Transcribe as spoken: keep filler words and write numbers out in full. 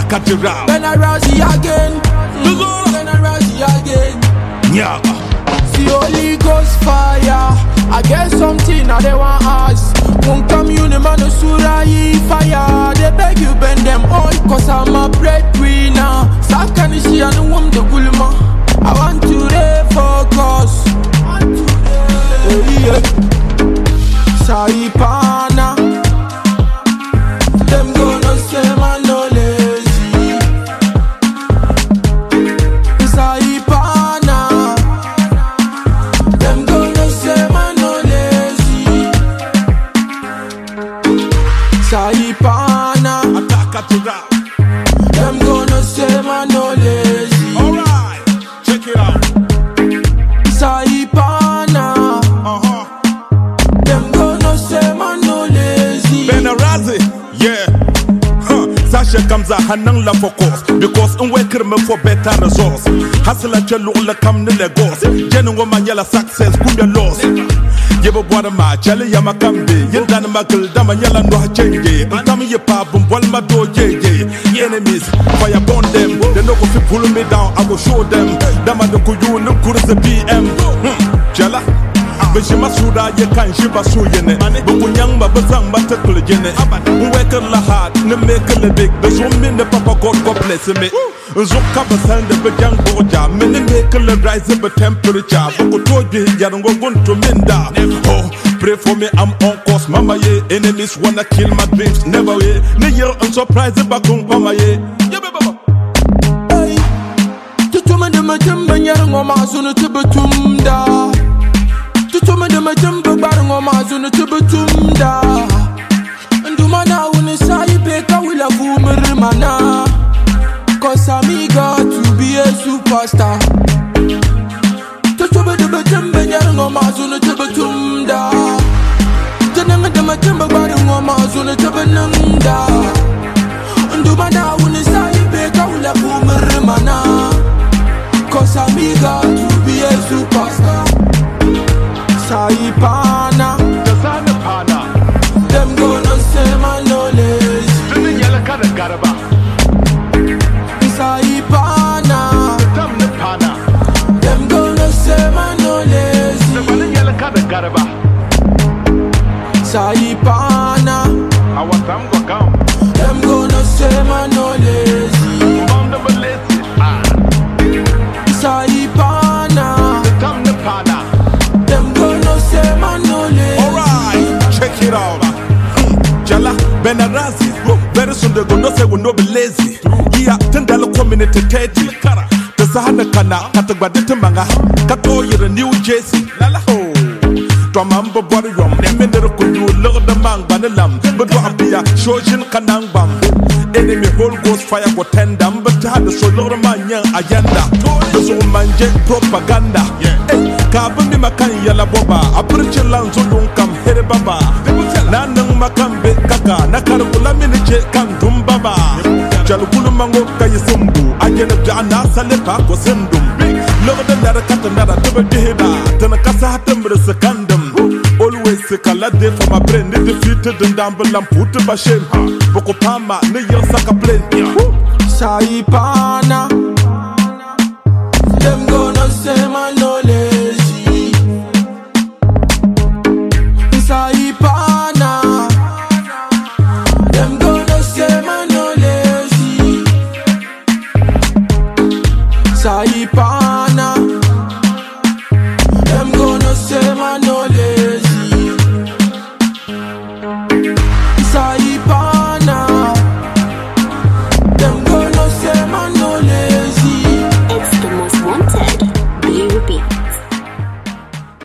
attack at the round. Ben I rise again. Ben I rise again. Nyaga. See Holy Ghost fire. I get something I they want us. Won't come you the man surai fire. They beg you bend them all cause I'm a breadwinner. Sakanishi and the woman the gulma. I want to refocus. Oh yeah. Saipana. Them gonna say man no lazy. Saipana. Them gonna say man no lazy. Saipana. Attack at the round. Them gonna say man no lazy. Alright, check it out. Saipana. Uh-huh. Them gonna say man no lazy. Benarazi, yeah. Huh. Sasha comes a hanang la for course because I'm working me for better results. Hustle at your lola come to Lagos. Genuine manila success, good your loss. Give up what a match, Jelly Yamakambi, Yendan Makal, Damanyala no change. And come your pap and one my door, J J. Enemies, fire burn them. They know if you pull me down, I will show them. Damanoku, you look good as a B M. Jella. But she must shoot out your kind, she was so in it. But when young Babazang Matakul in it, who work a la heart, no make a big, the zoom in the Papa God, God bless me. Zokaba send the young Boja, many make a rise up a temperature. But told you, Yango going to Minda. Oh, pray for me, I'm on course, Mama. Ye enemies wanna kill my dreams, never way. Near and surprise the back on Mama. Ye, hey, to tuma de Majamba Yarama, soon to Batumda. Tutuma de majamba barango mazuna tubutumda. Ndumana unisai peka wila vumirimana. Cause I'm eager to be a superstar. Tutuma de majamba barango mazuna tubutumda. Tananga de majamba barango mazuna tubenanda. Ndumana unisai peka wila vumirimana. Cause I'm eager to be a superstar. Saipana, them gonna say man no lazy. Saipana, them gonna say man no lazy. Saipana, them gonna say man no lazy. Saipana. It out. Hmm. Jala, Benarazi, very soon they're gonna say we'll not be lazy. Here, ten dollar community thirty. The Sahana Kana, Katagbadita Manga, Kato, you're a New Jersey. Lala ho. Tomamba Borium, Nemenaku, you love the man, Banalam, but Wambia, Shojin Kanang Bam. Enemy whole ghost fire for ten dam, but had the Solora Manya agenda. The Zomanje propaganda. Hey, Kabumi Makan Yala Boba, a preacher land so don't come here Baba. Nanang Makambe Kaka, Nakarula Miniche Kandum Baba. Jalukulu Mango Kayasumbu, I get a Jana Salepa Kosendum. Lower than that, cut another double deheba, Tanakasa Hatamber Secondum. Always a calade for my brain, defeated and dumble and put to Bashem. Bokopama, New Year Saka plane. Saipana, them gonna say man no lazy. Saipana, them gonna say man no lazy. Saipana.